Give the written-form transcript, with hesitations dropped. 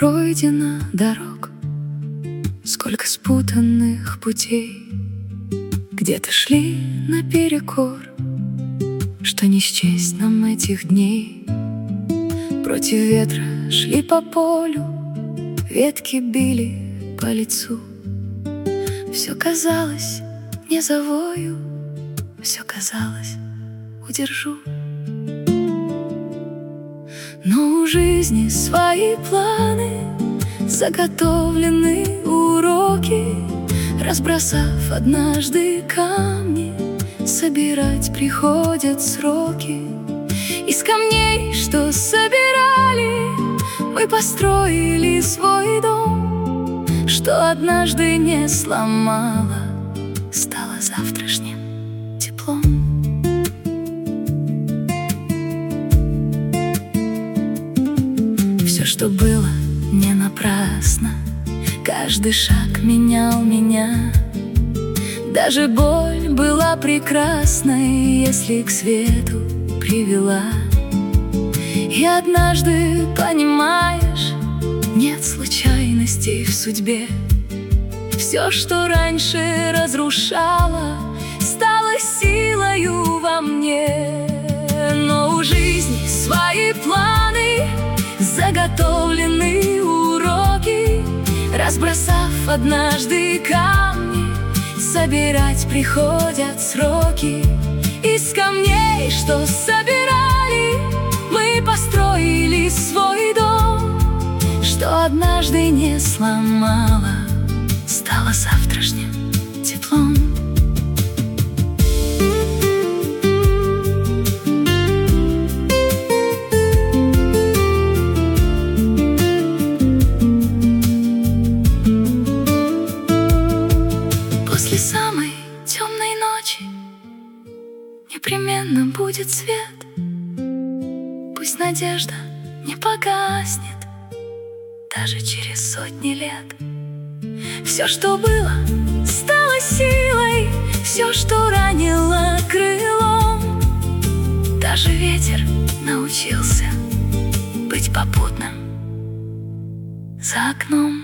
пройдено дорог, сколько спутанных путей. Где-то шли наперекор, что не счесть нам этих дней. Против ветра шли по полю, ветки били по лицу. Все казалось, не завою, все казалось, удержу. Но у жизни свои планы, заготовлены уроки. Разбросав однажды камни, собирать приходят сроки. Из камней, что собирали, мы построили свой дом, что однажды не сломало, стало завтрашним теплом. Все, что было, не напрасно. Каждый шаг менял меня. Даже боль была прекрасной, если к свету привела. И однажды понимаешь, нет случайностей в судьбе. Все, что раньше разрушало, стало силою во мне. Но у жизни свои планы, заготовлены уроки. Разбросав однажды камни, собирать приходят сроки. Из камней, что собирали, мы построили свой дом, что однажды не сломало, стало завтрашним теплом. После самой темной ночи непременно будет свет. Пусть надежда не погаснет даже через сотни лет. Все, что было, стало силой. Все, что ранило крылом, даже ветер научился быть попутным за окном.